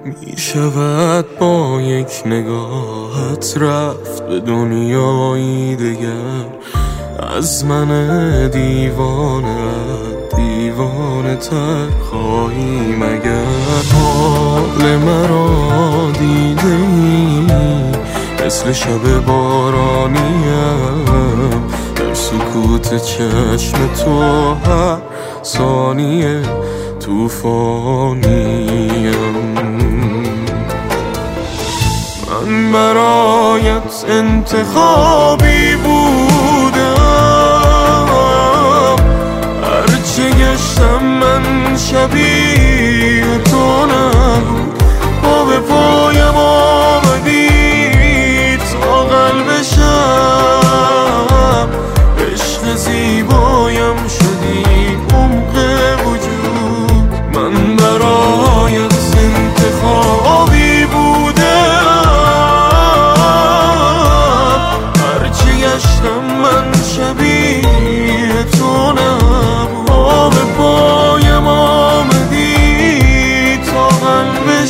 می شود با یک نگاهت رفت به دنیایی دگر. از من دیوانه تر خواهی مگر؟ حال مرا دیده ای مثل شب بارانیم، در سکوت چشم تو هر ثانیه توفانیم. من برایت انتخابی بودم، هرچه گشتم من شبیه تو نبود. با به پایم آمدی تا قلب شب، عشق زیبایم شدی عمق وجود. من برایت انتخابی بودم، هرچی گشتم من شبیه تو نبود. با به پایم آمدی تا قلب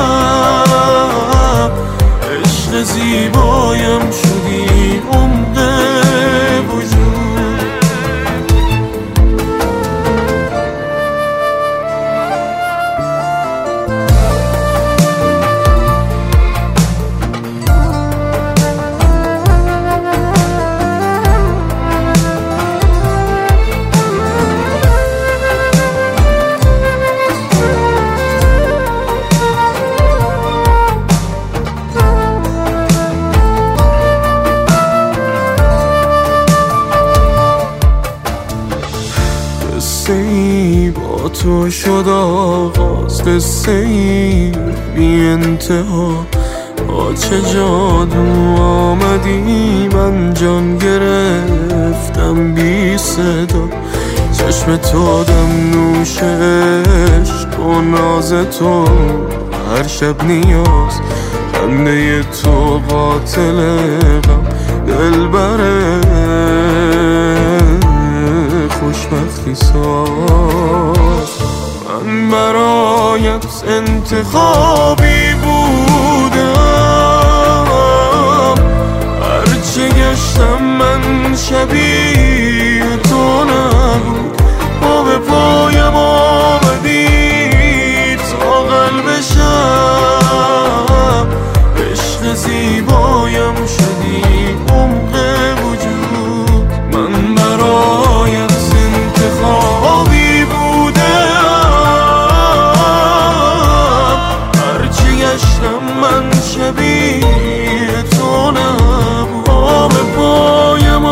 شب، عشق زیبایم شدی عمق وجود. قصه ای با تو شد آغاز، قصه ای بی انتها. با چه جادو آمدی من جان گرفتم بی صدا. چشم تو دم نوش عشق و ناز تو، هر شب نیاز خنده تو قاتل غم. دلبره خوشبختی ساز، من برایت انتخابی بودم، هرچه گشتم من شبیه تو نبود. با به پایم آمدی تا قلب شب، عشق زیبایم شدی عمق وجود. من برایت انتخابی بودم، هرچی گشتم من شبیه تو نبود. با به پایم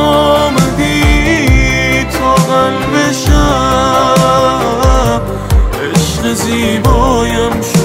آمدی تا قلب شب، عشق زیبایم شد